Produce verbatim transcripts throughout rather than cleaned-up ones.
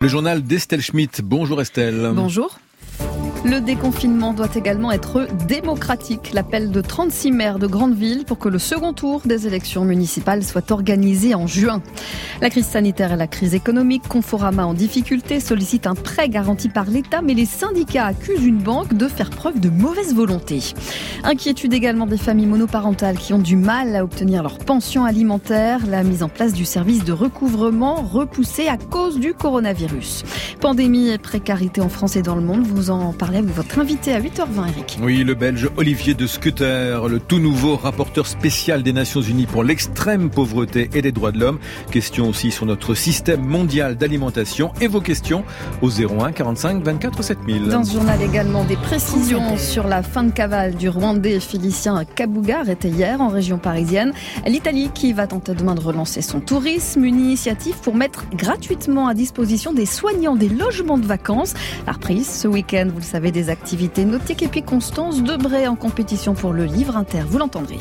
Le journal d'Estelle Schmitt. Bonjour Estelle. Bonjour. Le déconfinement doit également être démocratique. L'appel de trente-six maires de grandes villes pour que le second tour des élections municipales soit organisé en juin. La crise sanitaire et la crise économique, Conforama en difficulté sollicite un prêt garanti par l'État, mais les syndicats accusent une banque de faire preuve de mauvaise volonté. Inquiétude également des familles monoparentales qui ont du mal à obtenir leur pension alimentaire. La mise en place du service de recouvrement repoussée à cause du coronavirus. Pandémie et précarité en France et dans le monde, vous en parlez avec votre invité à huit heures vingt, Eric. Oui, le Belge Olivier de Schutter, le tout nouveau rapporteur spécial des Nations Unies pour l'extrême pauvreté et les droits de l'homme. Question aussi sur notre système mondial d'alimentation et vos questions au zéro un quarante-cinq vingt-quatre sept mille. Dans ce journal également, des précisions sur la fin de cavale du Rwandais Félicien Kabuga, arrêté hier en région parisienne. L'Italie qui va tenter demain de relancer son tourisme, une initiative pour mettre gratuitement à disposition des soignants des logements de vacances. La reprise ce week-end, vous le savez, des activités nautiques. Et puis Constance Debré en compétition pour le livre Inter, vous l'entendrez.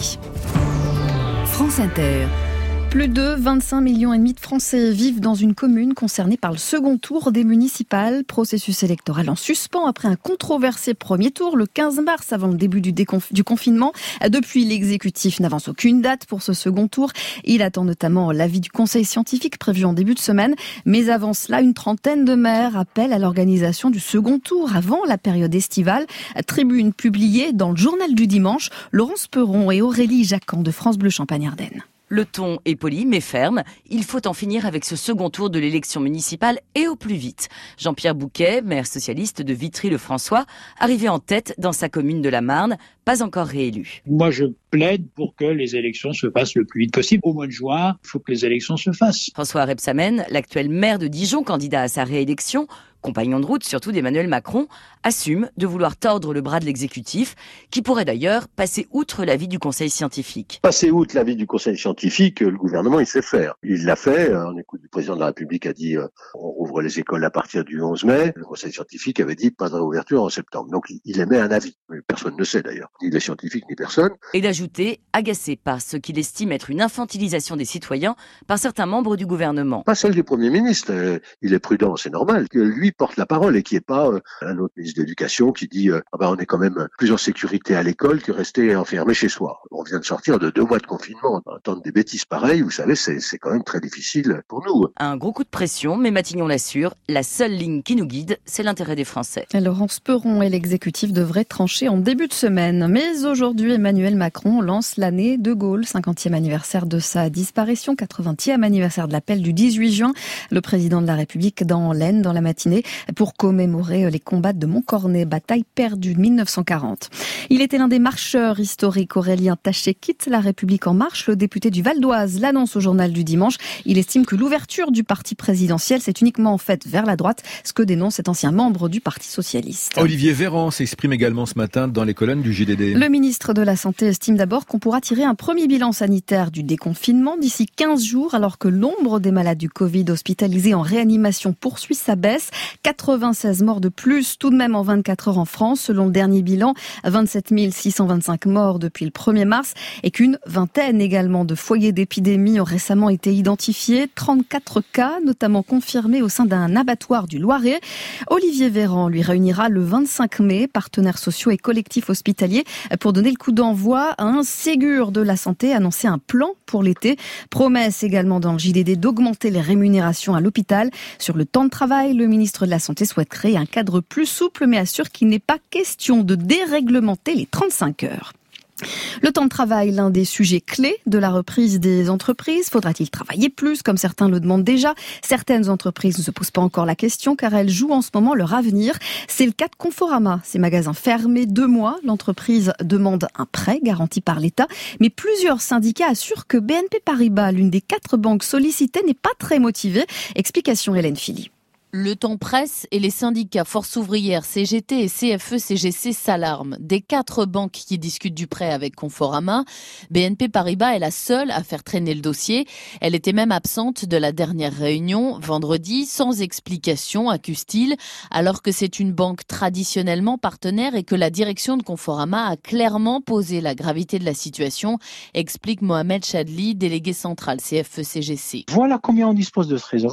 France Inter. Plus de vingt-cinq millions et demi de Français vivent dans une commune concernée par le second tour des municipales. Processus électoral en suspens après un controversé premier tour le quinze mars avant le début du, déconf- du confinement. Depuis, l'exécutif n'avance aucune date pour ce second tour. Il attend notamment l'avis du conseil scientifique prévu en début de semaine. Mais avant cela, une trentaine de maires appellent à l'organisation du second tour avant la période estivale. Tribune publiée dans le journal du dimanche. Laurence Perron et Aurélie Jacquan de France Bleu Champagne-Ardenne. Le ton est poli mais ferme. Il faut en finir avec ce second tour de l'élection municipale et au plus vite. Jean-Pierre Bouquet, maire socialiste de Vitry-le-François, arrivé en tête dans sa commune de la Marne, pas encore réélu. Moi, je plaide pour que les élections se fassent le plus vite possible. Au mois de juin, il faut que les élections se fassent. François Rebsamen, l'actuel maire de Dijon, candidat à sa réélection, compagnon de route surtout d'Emmanuel Macron, assume de vouloir tordre le bras de l'exécutif, qui pourrait d'ailleurs passer outre l'avis du conseil scientifique. Passer outre l'avis du conseil scientifique, le gouvernement il sait faire. Il l'a fait, en écoute du président de la République a dit euh, on rouvre les écoles à partir du onze mai, le conseil scientifique avait dit pas de réouverture en septembre. Donc il émet un avis, mais personne ne sait d'ailleurs, ni les scientifiques ni personne. Et d'ajouter, agacé par ce qu'il estime être une infantilisation des citoyens par certains membres du gouvernement. Pas celle du Premier ministre, euh, il est prudent, c'est normal, que lui porte la parole et qui est pas euh, un autre ministre de l'Éducation qui dit euh, ah ben on est quand même plus en sécurité à l'école que rester enfermé chez soi. On vient de sortir de deux mois de confinement. Entendre des bêtises pareilles, vous savez, c'est, c'est quand même très difficile pour nous. Un gros coup de pression, mais Matignon l'assure, la seule ligne qui nous guide, c'est l'intérêt des Français. Laurence Perron et l'exécutif devraient trancher en début de semaine. Mais aujourd'hui, Emmanuel Macron lance l'année de Gaulle, cinquantième anniversaire de sa disparition, quatre-vingtième anniversaire de l'appel du dix-huit juin. Le président de la République dans l'Aisne, dans la matinée, pour commémorer les combats de Montcornet, bataille perdue de mille neuf cent quarante. Il était l'un des marcheurs historiques. Aurélien Taché quitte la République en marche. Le député du Val d'Oise l'annonce au journal du dimanche. Il estime que l'ouverture du parti présidentiel s'est uniquement faite vers la droite, ce que dénonce cet ancien membre du Parti socialiste. Olivier Véran s'exprime également ce matin dans les colonnes du J D D. Le ministre de la Santé estime d'abord qu'on pourra tirer un premier bilan sanitaire du déconfinement d'ici quinze jours, alors que l'ombre des malades du Covid hospitalisés en réanimation poursuit sa baisse. quatre-vingt-seize morts de plus tout de même en vingt-quatre heures en France, selon le dernier bilan, vingt-sept mille six cent vingt-cinq morts depuis le premier mars, et qu'une vingtaine également de foyers d'épidémie ont récemment été identifiés, trente-quatre cas notamment confirmés au sein d'un abattoir du Loiret. Olivier Véran lui réunira le vingt-cinq mai partenaires sociaux et collectifs hospitaliers pour donner le coup d'envoi à un Ségur de la santé, annoncer un plan pour l'été. Promesse également dans le J D D d'augmenter les rémunérations à l'hôpital. Sur le temps de travail, le ministre de la Santé souhaite créer un cadre plus souple, mais assure qu'il n'est pas question de déréglementer les trente-cinq heures. Le temps de travail, l'un des sujets clés de la reprise des entreprises. Faudra-t-il travailler plus, comme certains le demandent déjà? Certaines entreprises ne se posent pas encore la question, car elles jouent en ce moment leur avenir. C'est le cas de Conforama. Ces magasins fermés deux mois. L'entreprise demande un prêt garanti par l'État. Mais plusieurs syndicats assurent que B N P Paribas, l'une des quatre banques sollicitées, n'est pas très motivée. Explication Hélène Philly. Le temps presse et les syndicats Force ouvrière, C G T et C F E C G C s'alarment. Des quatre banques qui discutent du prêt avec Conforama, B N P Paribas est la seule à faire traîner le dossier. Elle était même absente de la dernière réunion, vendredi, sans explication, accuse-t-il, alors que c'est une banque traditionnellement partenaire et que la direction de Conforama a clairement posé la gravité de la situation, explique Mohamed Chadli, délégué central C F E C G C. Voilà combien on dispose de trésorerie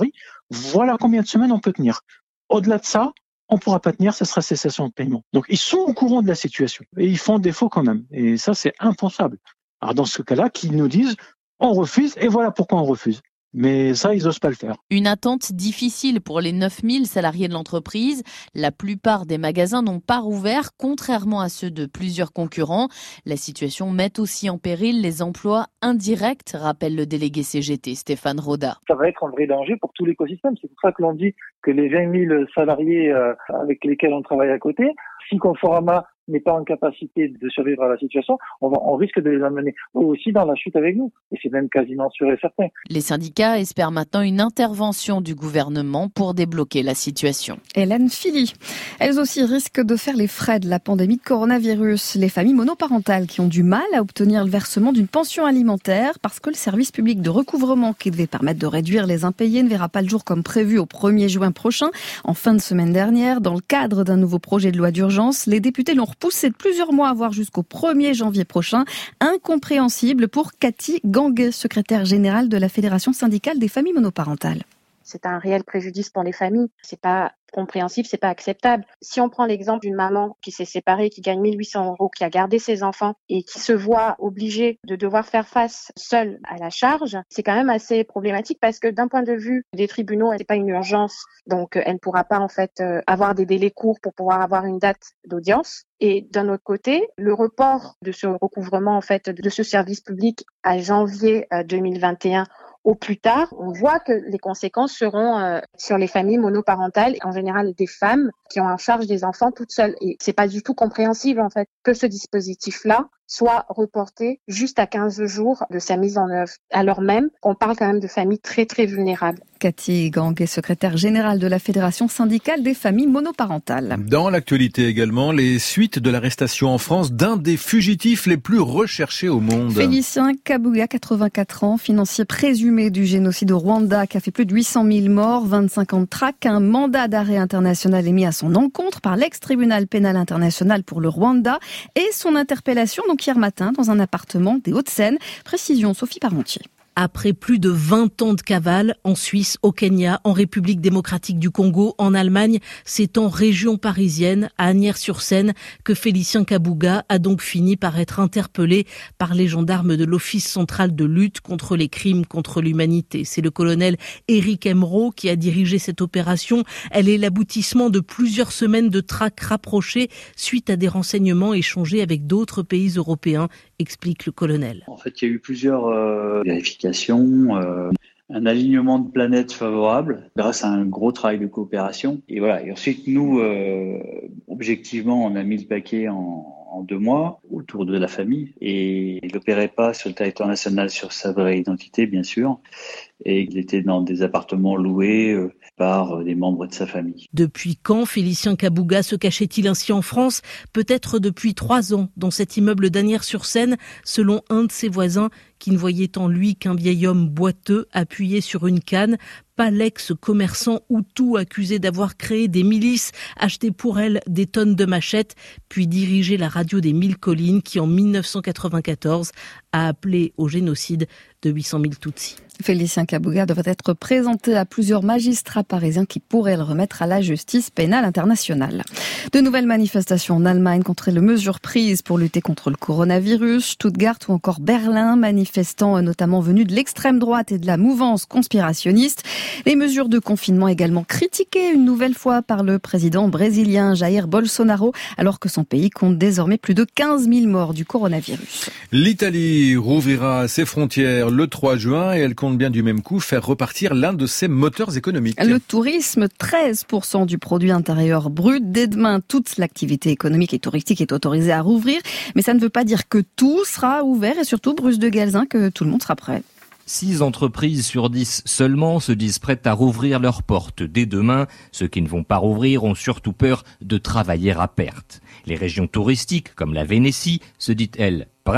Voilà combien de semaines on peut tenir. Au-delà de ça, on ne pourra pas tenir, ce sera cessation de paiement. Donc ils sont au courant de la situation et ils font défaut quand même. Et ça, c'est impensable. Alors dans ce cas-là, qu'ils nous disent on refuse et voilà pourquoi on refuse. Mais ça, ils n'osent pas le faire. Une attente difficile pour les neuf mille salariés de l'entreprise. La plupart des magasins n'ont pas rouvert, contrairement à ceux de plusieurs concurrents. La situation met aussi en péril les emplois indirects, rappelle le délégué C G T, Stéphane Roda. Ça va être un vrai danger pour tout l'écosystème. C'est pour ça que l'on dit que les vingt mille salariés avec lesquels on travaille à côté, si Conforama n'est pas en capacité de survivre à la situation, on, va, on risque de les amener eux aussi dans la chute avec nous. Et c'est même quasiment sûr et certain. Les syndicats espèrent maintenant une intervention du gouvernement pour débloquer la situation. Hélène Philly. Elles aussi risquent de faire les frais de la pandémie de coronavirus. Les familles monoparentales qui ont du mal à obtenir le versement d'une pension alimentaire parce que le service public de recouvrement qui devait permettre de réduire les impayés ne verra pas le jour comme prévu au premier juin prochain. En fin de semaine dernière, dans le cadre d'un nouveau projet de loi d'urgence, les députés l'ont repoussé de plusieurs mois, voire jusqu'au premier janvier prochain. Incompréhensible pour Cathy Ganguet, secrétaire générale de la Fédération syndicale des familles monoparentales. C'est un réel préjudice pour les familles. C'est pas compréhensible, c'est pas acceptable. Si on prend l'exemple d'une maman qui s'est séparée, qui gagne mille huit cents euros, qui a gardé ses enfants et qui se voit obligée de devoir faire face seule à la charge, c'est quand même assez problématique parce que d'un point de vue des tribunaux, c'est pas une urgence, donc elle ne pourra pas en fait avoir des délais courts pour pouvoir avoir une date d'audience. Et d'un autre côté, le report de ce recouvrement en fait de ce service public à janvier deux mille vingt et un au plus tard, on voit que les conséquences seront euh, sur les familles monoparentales, en général des femmes qui ont en charge des enfants toutes seules. Et c'est pas du tout compréhensible en fait que ce dispositif-là soit reporté juste à quinze jours de sa mise en œuvre, alors même qu'on parle quand même de familles très très vulnérables. Cathy Ganguet, secrétaire générale de la Fédération syndicale des familles monoparentales. Dans l'actualité également, les suites de l'arrestation en France d'un des fugitifs les plus recherchés au monde. Félicien Kabuga, quatre-vingt-quatre ans, financier présumé du génocide au Rwanda, qui a fait plus de huit cent mille morts, vingt-cinq ans de traque. Un mandat d'arrêt international est mis à son encontre par l'ex-tribunal pénal international pour le Rwanda et son interpellation donc hier matin dans un appartement des Hauts-de-Seine. Précision, Sophie Parmentier. Après plus de vingt ans de cavale, en Suisse, au Kenya, en République démocratique du Congo, en Allemagne, c'est en région parisienne, à Asnières-sur-Seine, que Félicien Kabuga a donc fini par être interpellé par les gendarmes de l'Office central de lutte contre les crimes contre l'humanité. C'est le colonel Éric Emeraud qui a dirigé cette opération. Elle est l'aboutissement de plusieurs semaines de traque rapprochées suite à des renseignements échangés avec d'autres pays européens, explique le colonel. En fait, il y a eu plusieurs euh, vérifications. Euh, un alignement de planètes favorable grâce à un gros travail de coopération. Et voilà. Et ensuite, nous, euh, objectivement, on a mis le paquet en, en deux mois autour de la famille et il n'opérait pas sur le territoire national sur sa vraie identité, bien sûr. Et il était dans des appartements loués euh, par des membres de sa famille. Depuis quand Félicien Kabuga se cachait-il ainsi en France ? Peut-être depuis trois ans, dans cet immeuble d'Asnières-sur-Seine, selon un de ses voisins, qui ne voyait en lui qu'un vieil homme boiteux appuyé sur une canne, pas l'ex-commerçant Hutu accusé d'avoir créé des milices, acheté pour elle des tonnes de machettes, puis dirigé la radio des Mille Collines qui, en dix-neuf cent quatre-vingt-quatorze, a appelé au génocide de huit cent mille Tutsis. Félicien Kabuga devrait être présenté à plusieurs magistrats parisiens qui pourraient le remettre à la justice pénale internationale. De nouvelles manifestations en Allemagne contre les mesures prises pour lutter contre le coronavirus. Stuttgart ou encore Berlin, manifestants notamment venus de l'extrême droite et de la mouvance conspirationniste. Les mesures de confinement également critiquées une nouvelle fois par le président brésilien Jair Bolsonaro, alors que son pays compte désormais plus de quinze mille morts du coronavirus. L'Italie rouvrira ses frontières le trois juin et elle compte bien du même coup faire repartir l'un de ses moteurs économiques. Le tourisme, treize pour cent du produit intérieur brut. Dès demain, toute l'activité économique et touristique est autorisée à rouvrir. Mais ça ne veut pas dire que tout sera ouvert et surtout, Bruce de Galzin, que tout le monde sera prêt. Six entreprises sur dix seulement se disent prêtes à rouvrir leurs portes dès demain. Ceux qui ne vont pas rouvrir ont surtout peur de travailler à perte. Les régions touristiques, comme la Vénétie, se dit, elles, prêtes.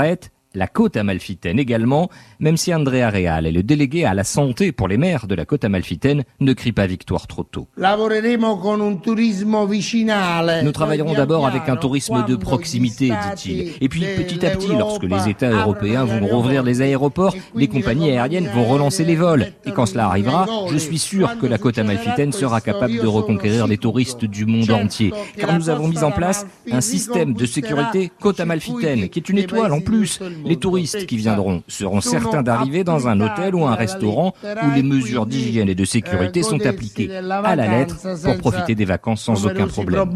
la côte amalfitaine également, même si Andrea Reale est le délégué à la santé pour les maires de la côte amalfitaine, ne crie pas victoire trop tôt. Nous travaillerons d'abord avec un tourisme de proximité, dit-il. Et puis petit à petit, lorsque les États européens vont rouvrir les aéroports, les compagnies aériennes vont relancer les vols. Et quand cela arrivera, je suis sûr que la côte amalfitaine sera capable de reconquérir les touristes du monde entier. Car nous avons mis en place un système de sécurité côte amalfitaine, qui est une étoile en plus. Les touristes qui viendront seront certains d'arriver dans un hôtel ou un restaurant où les mesures d'hygiène et de sécurité sont appliquées à la lettre pour profiter des vacances sans aucun problème.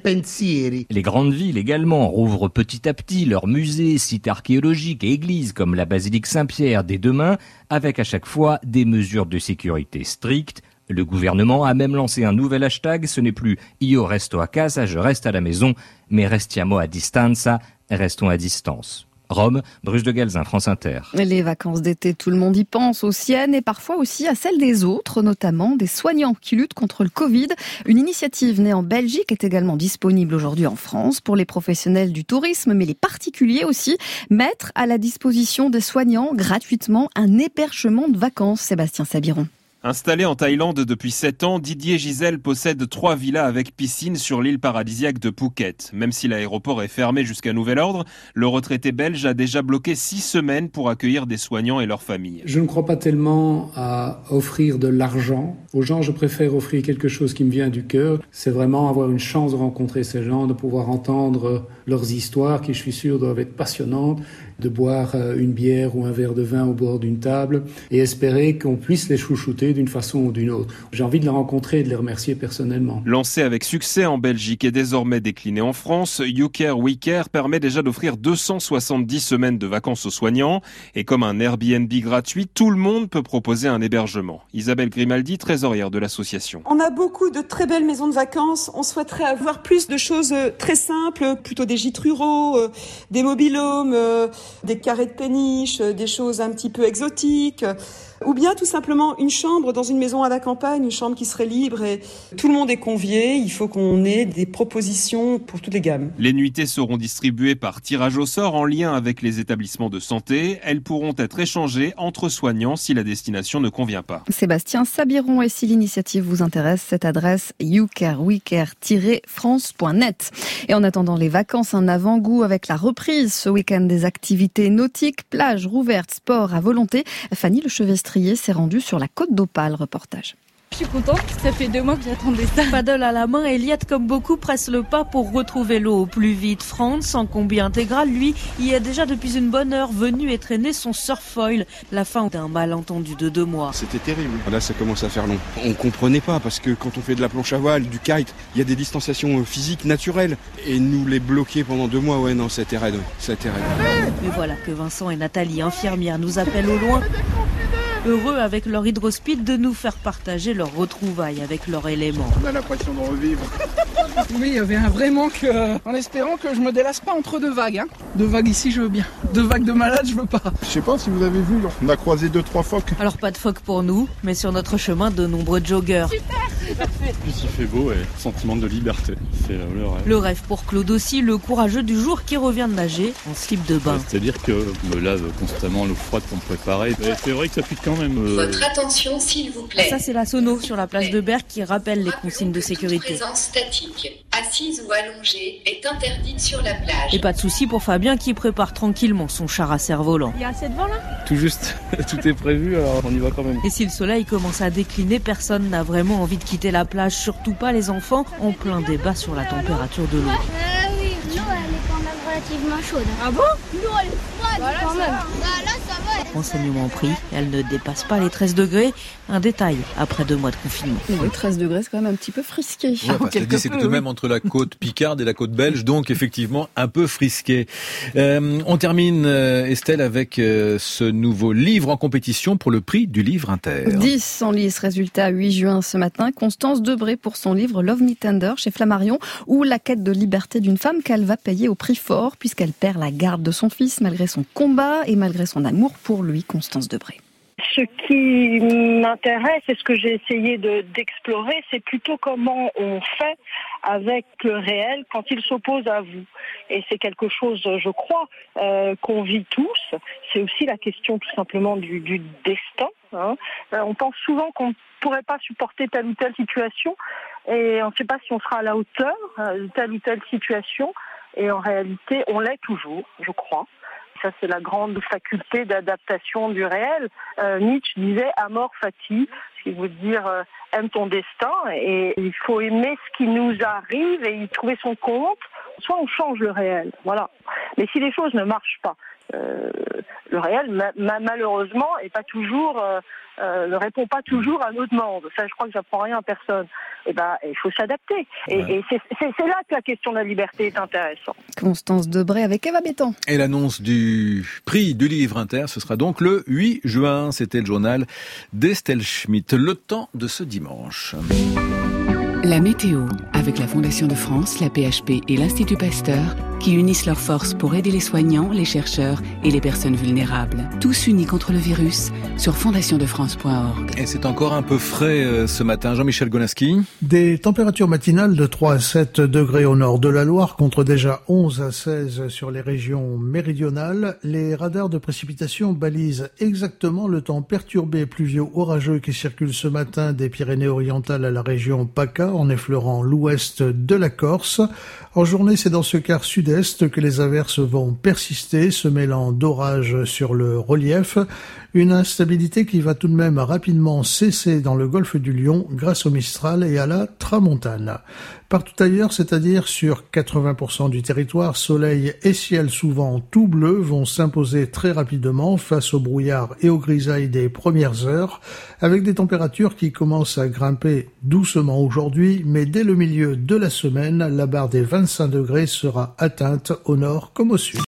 Les grandes villes également rouvrent petit à petit leurs musées, sites archéologiques et églises comme la basilique Saint-Pierre dès demain, avec à chaque fois des mesures de sécurité strictes. Le gouvernement a même lancé un nouvel hashtag, ce n'est plus « Io resto a casa », je reste à la maison, mais « Restiamo a distanza », restons à distance. Rome, Bruce de Galzin, France Inter. Les vacances d'été, tout le monde y pense, aux siennes et parfois aussi à celles des autres, notamment des soignants qui luttent contre le Covid. Une initiative née en Belgique est également disponible aujourd'hui en France pour les professionnels du tourisme, mais les particuliers aussi. Mettre à la disposition des soignants gratuitement un hébergement de vacances. Sébastien Sabiron. Installé en Thaïlande depuis sept ans, Didier Gisèle possède trois villas avec piscine sur l'île paradisiaque de Phuket. Même si l'aéroport est fermé jusqu'à nouvel ordre, le retraité belge a déjà bloqué six semaines pour accueillir des soignants et leurs familles. Je ne crois pas tellement à offrir de l'argent aux gens. Je préfère offrir quelque chose qui me vient du cœur. C'est vraiment avoir une chance de rencontrer ces gens, de pouvoir entendre leurs histoires qui, je suis sûr, doivent être passionnantes, de boire une bière ou un verre de vin au bord d'une table et espérer qu'on puisse les chouchouter d'une façon ou d'une autre. J'ai envie de les rencontrer et de les remercier personnellement. Lancé avec succès en Belgique et désormais décliné en France, You Care We Care permet déjà d'offrir deux cent soixante-dix semaines de vacances aux soignants. Et comme un Airbnb gratuit, tout le monde peut proposer un hébergement. Isabelle Grimaldi, trésorière de l'association. On a beaucoup de très belles maisons de vacances. On souhaiterait avoir plus de choses très simples, plutôt des gîtes ruraux, des mobil-homes, des carrés de péniche, des choses un petit peu exotiques. Ou bien tout simplement une chambre dans une maison à la campagne, une chambre qui serait libre et tout le monde est convié. Il faut qu'on ait des propositions pour toutes les gammes. Les nuitées seront distribuées par tirage au sort en lien avec les établissements de santé. Elles pourront être échangées entre soignants si la destination ne convient pas. Sébastien Sabiron, et si l'initiative vous intéresse, cette adresse you care we care tiret france point net. Et en attendant les vacances, un avant-goût avec la reprise ce week-end des activités nautiques, plages rouvertes, sport à volonté. Fanny Le Chevestrier s'est rendue sur la côte d'Opale. Reportage. Je suis contente, ça fait deux mois que j'attendais ça. Paddle à la main, Eliette, comme beaucoup, presse le pas pour retrouver l'eau au plus vite. Franz, en combi intégral, lui, y est déjà depuis une bonne heure venu et traîner son surfoil. La fin d'un malentendu de deux mois. C'était terrible. Là, ça commence à faire long. On comprenait pas parce que quand on fait de la planche à voile, du kite, il y a des distanciations physiques naturelles. Et nous les bloquer pendant deux mois, ouais, non, c'était raide. C'était raide. Mais voilà que Vincent et Nathalie, infirmières, nous appellent au loin. Heureux avec leur hydrospeed de nous faire partager leurs retrouvailles avec leur élément. On a l'impression de revivre. Oui, il y avait un vrai manque, euh, en espérant que je me délasse pas entre deux vagues. Hein. Deux vagues ici, je veux bien. Deux vagues de malades, je veux pas. Je sais pas si vous avez vu, on a croisé deux, trois phoques. Alors pas de phoques pour nous, mais sur notre chemin, de nombreux joggers. Super. Puis il fait beau et sentiment de liberté. C'est le rêve. Le rêve pour Claude aussi, le courageux du jour qui revient de nager en slip de bain. C'est-à-dire que je me lave constamment l'eau froide pour me préparer. Et c'est vrai que ça pique quand même. Euh... Votre attention, s'il vous plaît. Ça, c'est la sono sur la plage de Berck qui rappelle les consignes de sécurité. Toute présence statique, assise ou allongée, est interdite sur la plage. Et pas de souci pour Fabien qui prépare tranquillement son char à cerf-volant. Il y a assez de vent là ? Tout juste, tout est prévu, alors on y va quand même. Et si le soleil commence à décliner, personne n'a vraiment envie de quitter la plage, surtout pas les enfants, en plein débat sur la température de l'eau. Euh, oui, l'eau elle est quand même relativement chaude. Ah bon ? L'eau elle est froide voilà, quand même. Bah, là ça va. Renseignement pris, elle ne dépasse pas les treize degrés. Un détail après deux mois de confinement. Oui, treize degrés, c'est quand même un petit peu frisqué. Ouais, parce que c'est tout de même entre la côte picarde et la côte belge, donc effectivement un peu frisqué. Euh, on termine, euh, Estelle, avec euh, ce nouveau livre en compétition pour le prix du livre inter. dix en lice, résultat huit juin ce matin. Constance Debré pour son livre Love Me Tender chez Flammarion, ou la quête de liberté d'une femme qu'elle va payer au prix fort puisqu'elle perd la garde de son fils malgré son combat et malgré son amour pour lui, Constance Debré. Ce qui m'intéresse et ce que j'ai essayé de, d'explorer, c'est plutôt comment on fait avec le réel quand il s'oppose à vous. Et c'est quelque chose, je crois, euh, qu'on vit tous. C'est aussi la question tout simplement du, du destin. Hein. Euh, on pense souvent qu'on ne pourrait pas supporter telle ou telle situation et on ne sait pas si on sera à la hauteur euh, de telle ou telle situation. Et en réalité, on l'est toujours, je crois. Ça, c'est la grande faculté d'adaptation du réel. Euh, Nietzsche disait « amor fati », ce qui veut dire euh, « aime ton destin ». Et il faut aimer ce qui nous arrive et y trouver son compte. Soit on change le réel, voilà. Mais si les choses ne marchent pas, euh, le réel, ma- ma- malheureusement, est pas toujours, euh, euh, ne répond pas toujours à nos demandes. Ça, je crois que j'apprends rien à personne. Et ben, il faut s'adapter. Et, ouais. et c'est, c'est, c'est là que la question de la liberté est intéressante. Constance Debré avec Eva Bétan. Et l'annonce du prix du livre Inter, ce sera donc le huit juin. C'était le journal d'Estelle Schmitt. Le temps de ce dimanche. La météo, avec la Fondation de France, la P H P et l'Institut Pasteur, qui unissent leurs forces pour aider les soignants, les chercheurs et les personnes vulnérables. Tous unis contre le virus sur fondation de france point org. Et c'est encore un peu frais euh, ce matin. Jean-Michel Gonaski. Des températures matinales de trois à sept degrés au nord de la Loire, contre déjà onze à seize sur les régions méridionales. Les radars de précipitation balisent exactement le temps perturbé pluvio-orageux qui circule ce matin des Pyrénées-Orientales à la région PACA, en effleurant l'ouest de la Corse. En journée, c'est dans ce quart sud-est que les averses vont persister, se mêlant d'orages sur le relief. Une instabilité qui va tout de même rapidement cesser dans le golfe du Lion grâce au Mistral et à la Tramontane. Partout ailleurs, c'est-à-dire sur quatre-vingts pour cent du territoire, soleil et ciel souvent tout bleu vont s'imposer très rapidement face au brouillard et aux grisailles des premières heures, avec des températures qui commencent à grimper doucement aujourd'hui, mais dès le milieu de la semaine, la barre des vingt-cinq degrés sera atteinte au nord comme au sud.